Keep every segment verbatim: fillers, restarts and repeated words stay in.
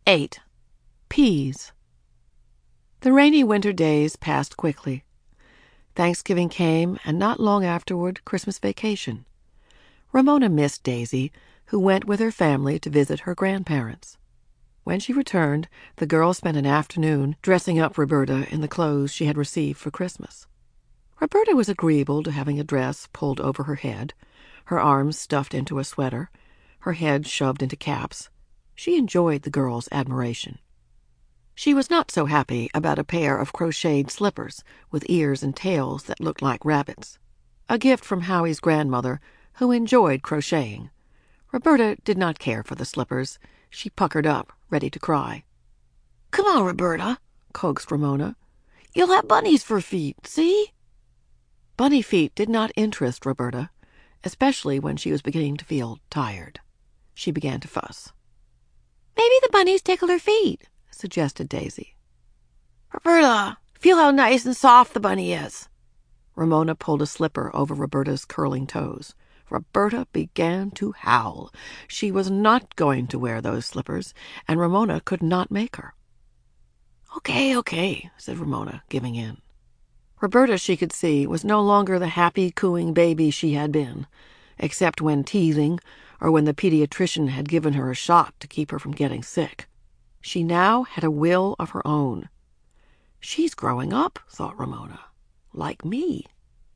eight. Peas. The rainy winter days passed quickly. Thanksgiving came, and not long afterward, Christmas vacation. Ramona missed Daisy, who went with her family to visit her grandparents. When she returned, the girls spent an afternoon dressing up Roberta in the clothes she had received for Christmas. Roberta was agreeable to having a dress pulled over her head, her arms stuffed into a sweater, her head shoved into caps. She enjoyed the girls' admiration. She was not so happy about a pair of crocheted slippers with ears and tails that looked like rabbits, a gift from Howie's grandmother, who enjoyed crocheting. Roberta did not care for the slippers. She puckered up, ready to cry. "Come on, Roberta," coaxed Ramona. "You'll have bunnies for feet, see?" Bunny feet did not interest Roberta, especially when she was beginning to feel tired. She began to fuss. "Maybe the bunnies tickle her feet," suggested Daisy. "Roberta, feel how nice and soft the bunny is." Ramona pulled a slipper over Roberta's curling toes. Roberta began to howl. She was not going to wear those slippers, and Ramona could not make her. "Okay, okay," said Ramona, giving in. Roberta, she could see, was no longer the happy, cooing baby she had been, except when teething or when the pediatrician had given her a shot to keep her from getting sick. She now had a will of her own. "She's growing up," thought Ramona, "like me."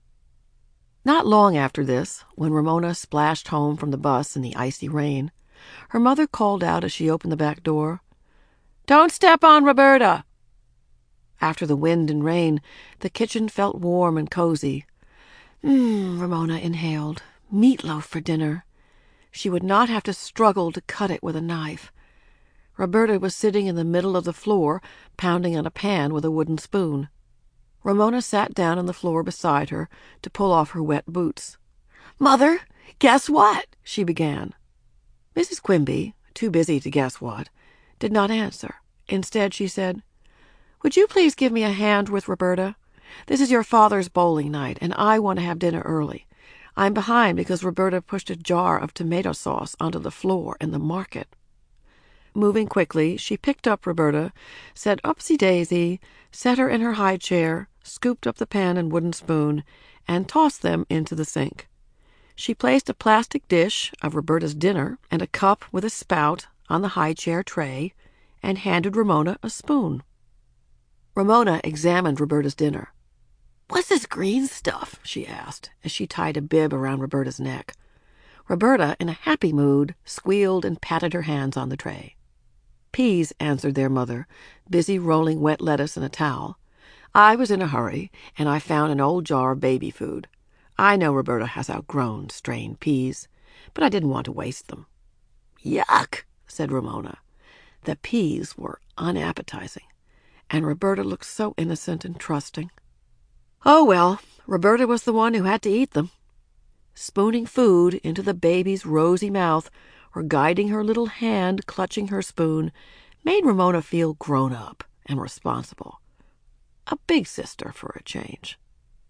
Not long after this, when Ramona splashed home from the bus in the icy rain, her mother called out as she opened the back door, "Don't step on Roberta!" After the wind and rain, the kitchen felt warm and cozy. Mmm, Ramona inhaled. Meatloaf for dinner. She would not have to struggle to cut it with a knife. Roberta was sitting in the middle of the floor, pounding on a pan with a wooden spoon. Ramona sat down on the floor beside her to pull off her wet boots. "Mother, guess what?" she began. Missus Quimby, too busy to guess what, did not answer. Instead, she said, "Would you please give me a hand with Roberta? This is your father's bowling night, and I want to have dinner early. I'm behind because Roberta pushed a jar of tomato sauce onto the floor in the market." Moving quickly, she picked up Roberta, said "Upsy-daisy," set her in her high chair, scooped up the pan and wooden spoon, and tossed them into the sink. She placed a plastic dish of Roberta's dinner and a cup with a spout on the high chair tray and handed Ramona a spoon. Ramona examined Roberta's dinner. "What's this green stuff?" she asked, as she tied a bib around Roberta's neck. Roberta, in a happy mood, squealed and patted her hands on the tray. "Peas," answered their mother, busy rolling wet lettuce in a towel. "I was in a hurry, and I found an old jar of baby food. I know Roberta has outgrown strained peas, but I didn't want to waste them." "Yuck," said Ramona. The peas were unappetizing, and Roberta looked so innocent and trusting. Oh, well, Roberta was the one who had to eat them. Spooning food into the baby's rosy mouth or guiding her little hand clutching her spoon made Ramona feel grown up and responsible. A big sister for a change.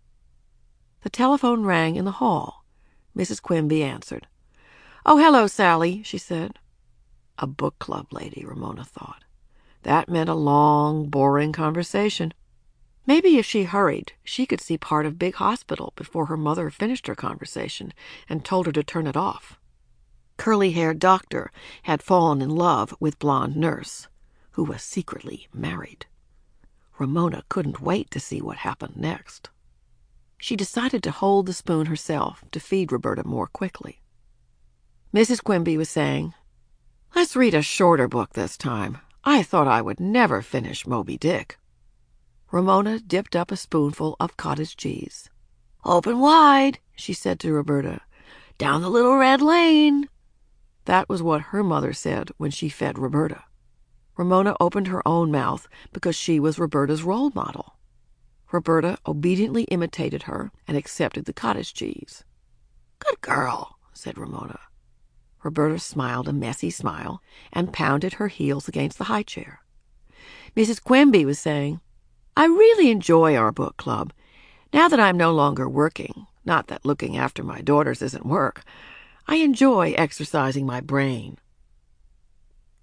The telephone rang in the hall. Missus Quimby answered. "Oh, hello, Sally," she said. A book club lady, Ramona thought. That meant a long, boring conversation. Maybe if she hurried, she could see part of Big Hospital before her mother finished her conversation and told her to turn it off. Curly-haired doctor had fallen in love with blonde nurse, who was secretly married. Ramona couldn't wait to see what happened next. She decided to hold the spoon herself to feed Roberta more quickly. Missus Quimby was saying, "Let's read a shorter book this time. I thought I would never finish Moby Dick." Ramona dipped up a spoonful of cottage cheese. "Open wide," she said to Roberta. "Down the little red lane." That was what her mother said when she fed Roberta. Ramona opened her own mouth because she was Roberta's role model. Roberta obediently imitated her and accepted the cottage cheese. "Good girl," said Ramona. Roberta smiled a messy smile and pounded her heels against the high chair. Missus Quimby was saying, "I really enjoy our book club. Now that I'm no longer working, not that looking after my daughters isn't work, I enjoy exercising my brain."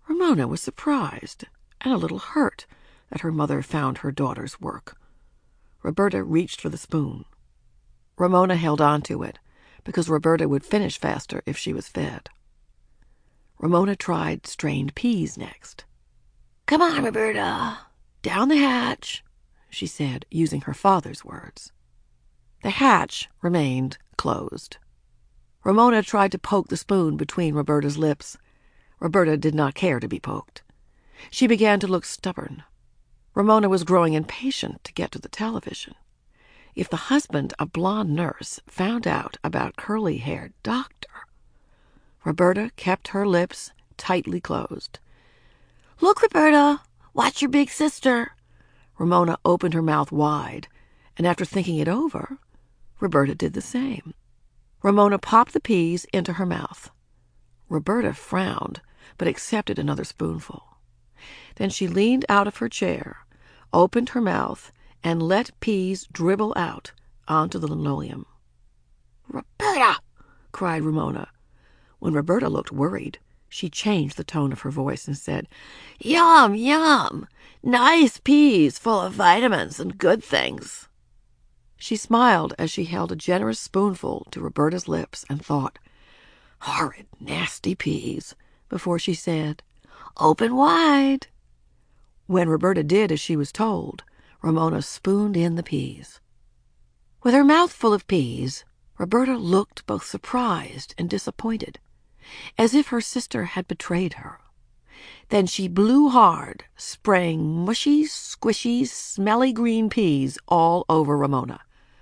Ramona was surprised and a little hurt that her mother found her daughter's work. Roberta reached for the spoon. Ramona held on to it, because Roberta would finish faster if she was fed. Ramona tried strained peas next. "Come on, Roberta. Down the hatch," she said, using her father's words. The hatch remained closed. Ramona tried to poke the spoon between Roberta's lips. Roberta did not care to be poked. She began to look stubborn. Ramona was growing impatient to get to the television. If the husband of blonde nurse found out about curly-haired doctor... Roberta kept her lips tightly closed. "Look, Roberta, watch your big sister." Ramona opened her mouth wide, and after thinking it over, Roberta did the same. Ramona popped the peas into her mouth. Roberta frowned, but accepted another spoonful. Then she leaned out of her chair, opened her mouth, and let peas dribble out onto the linoleum. "Roberta!" cried Ramona. When Roberta looked worried, she changed the tone of her voice and said, "Yum, yum! Nice peas full of vitamins and good things." She smiled as she held a generous spoonful to Roberta's lips and thought, "Horrid, nasty peas," before she said, "Open wide." When Roberta did as she was told, Ramona spooned in the peas. With her mouth full of peas, Roberta looked both surprised and disappointed, as if her sister had betrayed her. Then she blew hard, spraying mushy, squishy, smelly green peas all over Ramona.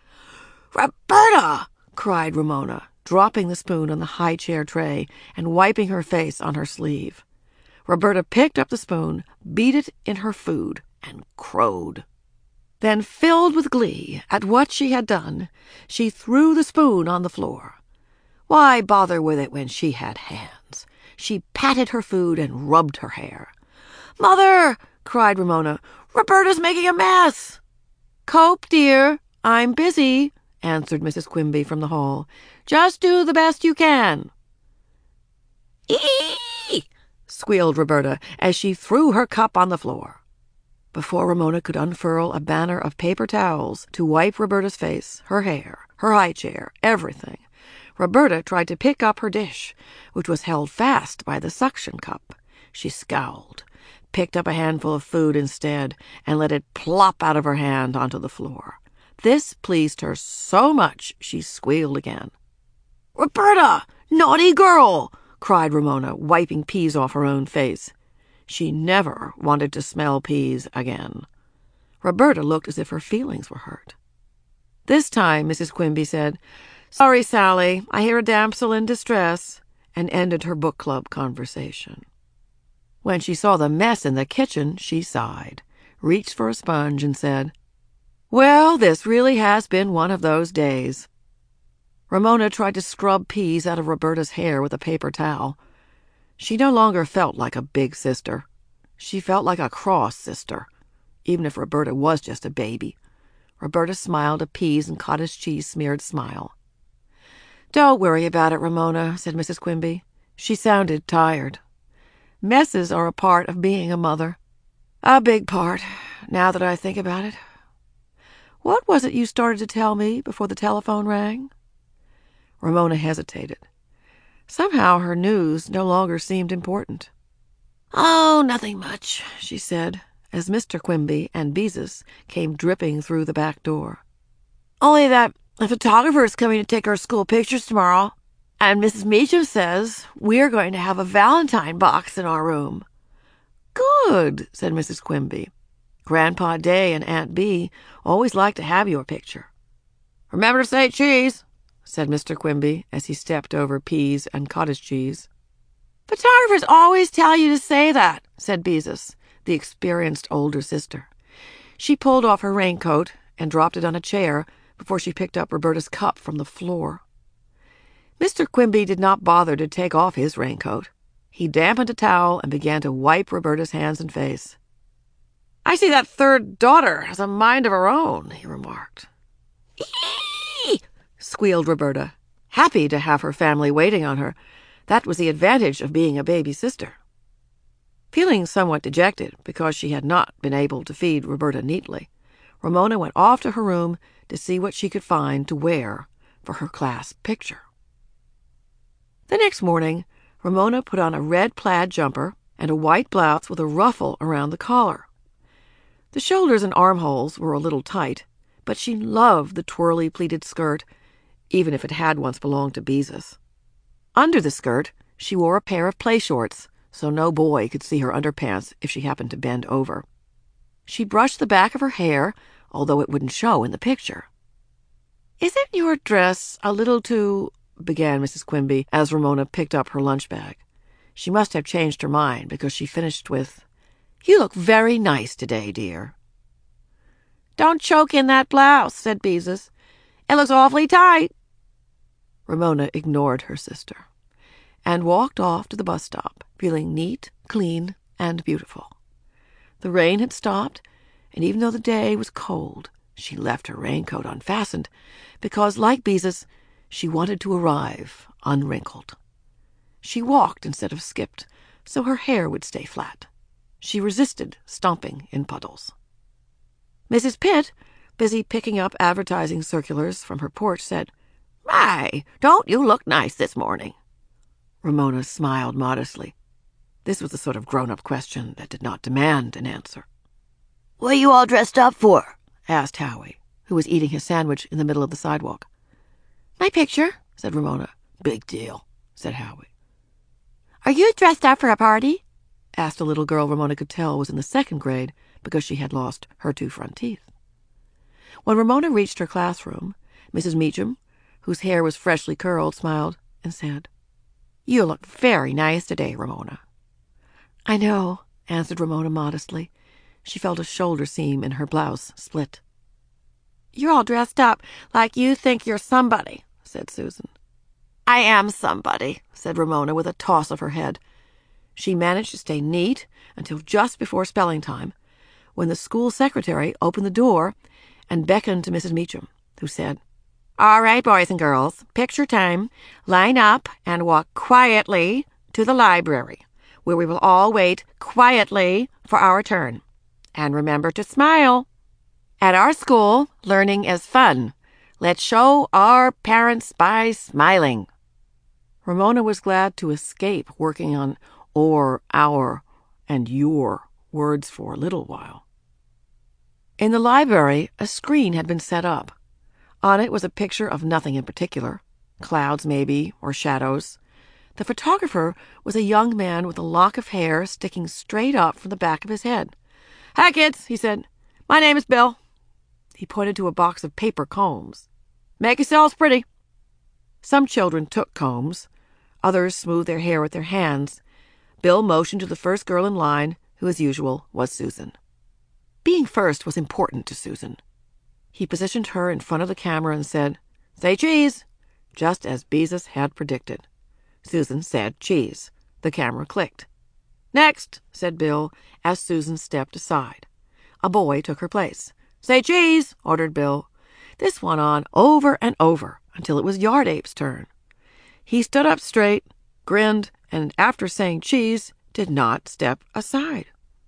"Roberta!" cried Ramona, dropping the spoon on the high chair tray and wiping her face on her sleeve. Roberta picked up the spoon, beat it in her food, and crowed. Then, filled with glee at what she had done, she threw the spoon on the floor. Why bother with it when she had hands? She patted her food and rubbed her hair. "Mother!" cried Ramona. "Roberta's making a mess!" "Cope, dear, I'm busy," answered Missus Quimby from the hall. "Just do the best you can." "Ee!" squealed Roberta as she threw her cup on the floor. Before Ramona could unfurl a banner of paper towels to wipe Roberta's face, her hair, her high chair, everything, Roberta tried to pick up her dish, which was held fast by the suction cup. She scowled, picked up a handful of food instead, and let it plop out of her hand onto the floor. This pleased her so much she squealed again. "Roberta! Naughty girl!" cried Ramona, wiping peas off her own face. She never wanted to smell peas again. Roberta looked as if her feelings were hurt. This time Missus Quimby said, "Sorry, Sally, I hear a damsel in distress," and ended her book club conversation. When she saw the mess in the kitchen, she sighed, reached for a sponge, and said, "Well, this really has been one of those days." Ramona tried to scrub peas out of Roberta's hair with a paper towel. She no longer felt like a big sister. She felt like a cross sister, even if Roberta was just a baby. Roberta smiled a peas and cottage cheese smeared smile. "Don't worry about it, Ramona," said Missus Quimby. She sounded tired. "Messes are a part of being a mother. A big part, now that I think about it. What was it you started to tell me before the telephone rang?" Ramona hesitated. Somehow her news no longer seemed important. "Oh, nothing much," she said, as Mister Quimby and Beezus came dripping through the back door. "Only that a photographer is coming to take our school pictures tomorrow, and Missus Meacham says we're going to have a Valentine box in our room." "Good," said Missus Quimby. "Grandpa Day and Aunt Bee always like to have your picture." "Remember to say cheese," said Mister Quimby as he stepped over peas and cottage cheese. "Photographers always tell you to say that," said Beezus, the experienced older sister. She pulled off her raincoat and dropped it on a chair before she picked up Roberta's cup from the floor. Mister Quimby did not bother to take off his raincoat. He dampened a towel and began to wipe Roberta's hands and face. "I see that third daughter has a mind of her own," he remarked. "Ee!" squealed Roberta, happy to have her family waiting on her. That was the advantage of being a baby sister. Feeling somewhat dejected because she had not been able to feed Roberta neatly, Ramona went off to her room to see what she could find to wear for her class picture. The next morning, Ramona put on a red plaid jumper and a white blouse with a ruffle around the collar. The shoulders and armholes were a little tight, but she loved the twirly pleated skirt, even if it had once belonged to Beezus. Under the skirt, she wore a pair of play shorts, so no boy could see her underpants if she happened to bend over. She brushed the back of her hair, although it wouldn't show in the picture. "Isn't your dress a little too—" began Missus Quimby as Ramona picked up her lunch bag. She must have changed her mind because she finished with, "You look very nice today, dear." "Don't choke in that blouse," said Beezus. "It looks awfully tight." Ramona ignored her sister and walked off to the bus stop, feeling neat, clean, and beautiful. The rain had stopped, and even though the day was cold, she left her raincoat unfastened because, like Beezus, she wanted to arrive unwrinkled. She walked instead of skipped, so her hair would stay flat. She resisted stomping in puddles. Missus Pitt, busy picking up advertising circulars from her porch, said, "My, don't you look nice this morning?" Ramona smiled modestly. This was the sort of grown-up question that did not demand an answer. "What are you all dressed up for?" asked Howie, who was eating his sandwich in the middle of the sidewalk. "My picture," said Ramona. "Big deal," said Howie. "Are you dressed up for a party?" asked a little girl Ramona could tell was in the second grade because she had lost her two front teeth. When Ramona reached her classroom, Missus Meacham, whose hair was freshly curled, smiled and said, "You look very nice today, Ramona." "I know," answered Ramona modestly. She felt a shoulder seam in her blouse split. "You're all dressed up like you think you're somebody," said Susan. "I am somebody," said Ramona with a toss of her head. She managed to stay neat until just before spelling time, when the school secretary opened the door and beckoned to Missus Meacham, who said, "All right, boys and girls, picture time. Line up and walk quietly to the library, where we will all wait quietly for our turn. And remember to smile. At our school, learning is fun. Let's show our parents by smiling." Ramona was glad to escape working on or, our, and your words for a little while. In the library, a screen had been set up. On it was a picture of nothing in particular, clouds maybe, or shadows. The photographer was a young man with a lock of hair sticking straight up from the back of his head. "Hi, kids," he said. "My name is Bill." He pointed to a box of paper combs. "Make yourselves pretty." Some children took combs. Others smoothed their hair with their hands. Bill motioned to the first girl in line, who, as usual, was Susan. Being first was important to Susan. He positioned her in front of the camera and said, "Say cheese," just as Beezus had predicted. Susan said cheese. The camera clicked. "Next," said Bill, as Susan stepped aside. A boy took her place. "Say cheese," ordered Bill. This went on over and over until it was Yard Ape's turn. He stood up straight, grinned, and after saying cheese, did not step aside.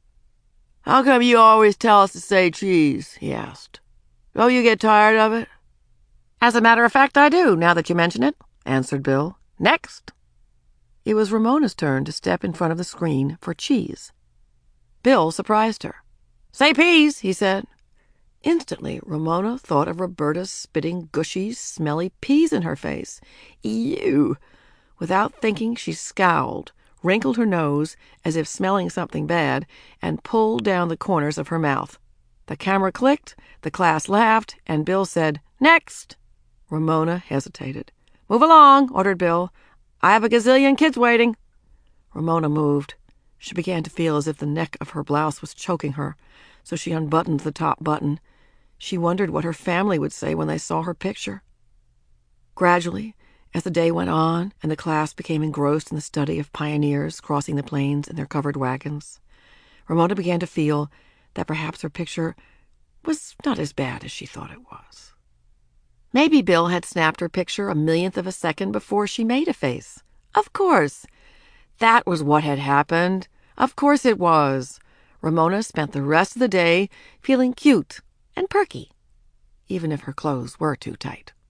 "How come you always tell us to say cheese?" he asked. "Don't you get tired of it?" "As a matter of fact, I do, now that you mention it," answered Bill. "Next." It was Ramona's turn to step in front of the screen for cheese. Bill surprised her. "Say peas," he said. Instantly, Ramona thought of Roberta's spitting gushy, smelly peas in her face. Ew! Without thinking, she scowled, wrinkled her nose as if smelling something bad, and pulled down the corners of her mouth. The camera clicked, the class laughed, and Bill said, "Next." Ramona hesitated. "Move along," ordered Bill. "I have a gazillion kids waiting." Ramona moved. She began to feel as if the neck of her blouse was choking her, so she unbuttoned the top button. She wondered what her family would say when they saw her picture. Gradually, as the day went on and the class became engrossed in the study of pioneers crossing the plains in their covered wagons, Ramona began to feel that perhaps her picture was not as bad as she thought it was. Maybe Bill had snapped her picture a millionth of a second before she made a face. Of course. That was what had happened. Of course it was. Ramona spent the rest of the day feeling cute and perky, even if her clothes were too tight.